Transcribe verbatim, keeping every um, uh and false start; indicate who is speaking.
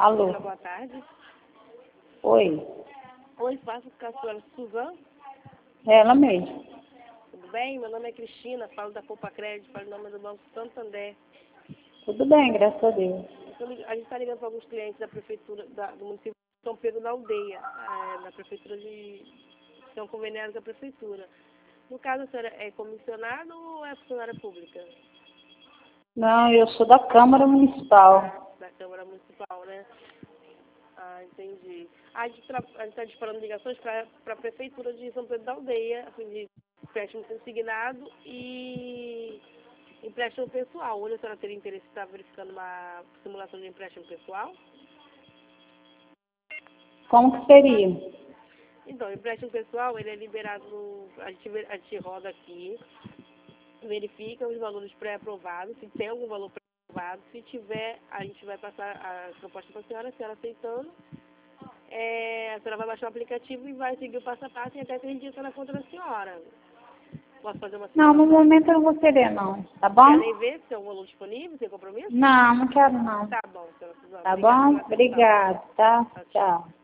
Speaker 1: Alô?
Speaker 2: Olá, boa tarde.
Speaker 1: Oi,
Speaker 2: Oi, faço com a senhora Suzana.
Speaker 1: é ela mesmo.
Speaker 2: Tudo bem? Meu nome é Cristina, falo da Poupa Crédito, falo em nome do Banco Santander.
Speaker 1: Tudo bem, graças a Deus.
Speaker 2: Eu tô lig- A gente está ligando para alguns clientes da prefeitura, da- do município de São Pedro da Aldeia, eh, da prefeitura de São Conveniados da prefeitura. No caso, a senhora é comissionada ou é funcionária pública
Speaker 1: Não, eu sou da Câmara Municipal.
Speaker 2: da Câmara Municipal, né? Ah, entendi. A gente está disparando ligações para a prefeitura de São Pedro da Aldeia, a fim de empréstimo consignado e empréstimo pessoal. Hoje a senhora teria interesse em estar verificando uma simulação de empréstimo pessoal?
Speaker 1: Como que seria?
Speaker 2: Então, o empréstimo pessoal, ele é liberado, no, a, gente, ve- a gente roda aqui, verifica os valores pré-aprovados, se tem algum valor pré-aprovado. Se tiver, a gente vai passar a proposta para a senhora, a senhora aceitando. É, a senhora vai baixar o aplicativo e vai seguir o passo a passo e até que a gente entra na conta da senhora. Posso fazer uma
Speaker 1: Não, no
Speaker 2: simulação?
Speaker 1: momento eu não vou querer não, tá
Speaker 2: Quer
Speaker 1: bom?
Speaker 2: nem ver se tem um valor disponível, sem compromisso?
Speaker 1: Não, não quero não.
Speaker 2: Tá bom, senhora Suzana.
Speaker 1: Tá
Speaker 2: Obrigada
Speaker 1: bom?
Speaker 2: pela atenção.
Speaker 1: Obrigada, tá?
Speaker 2: Tchau, tchau.
Speaker 1: Tchau.